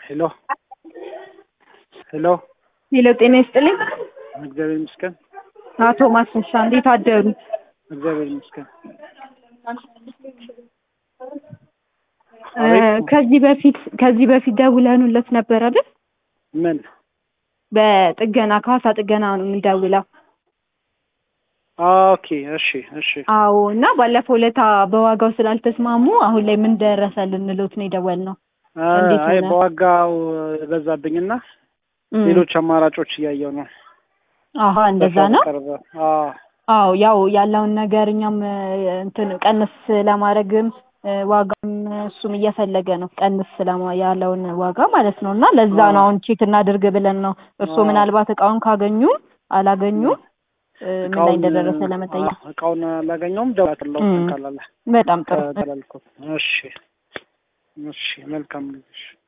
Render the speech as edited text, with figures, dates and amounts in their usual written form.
ሄሎ ሄሎ ሄሎ ጤና ይስጥልኝ። እግዚአብሔር ይመስገን። አቶ ማስንሻ እንዴት አደሩ? እግዚአብሔር ይመስገን። ከዚህ በፊት ደውለንለት ነበር አይደል? ምን? በጥገና ካሳ ጥገና ነው የምንደውለው። ኦኬ እሺ። አዎ እና ባለፈው ለታ በዋጋው ስላልተስማሙ አሁን ላይ ምን ደረሰ ልንሎት ነው የደወልነው። እንዴት አይ ሆነ? በዋጋው በዛብኝና ሌሎች አማራጮች እያየው ነው። አሃ እንደዛ ነው። አዎ ያው ያለውን ነገር እኛም እንትን ቀንስ ለማድረግም ዋጋም እሱም እየፈለገ ነው ቀንስ ያለውን ዋጋ ማለት ነው። እና ለዛ ነው አሁን ቼክ እናድርግ ብለን ነው። እርሶ ምናልባት እቃውን ካገኙ አላገኙ ምን ላይ እንደደረሰ ለመጠየቅ። እቃውን አላገኘውም ደውላለሁ ካላለ። በጣም ጥሩ። እሺ መልካም ልጅ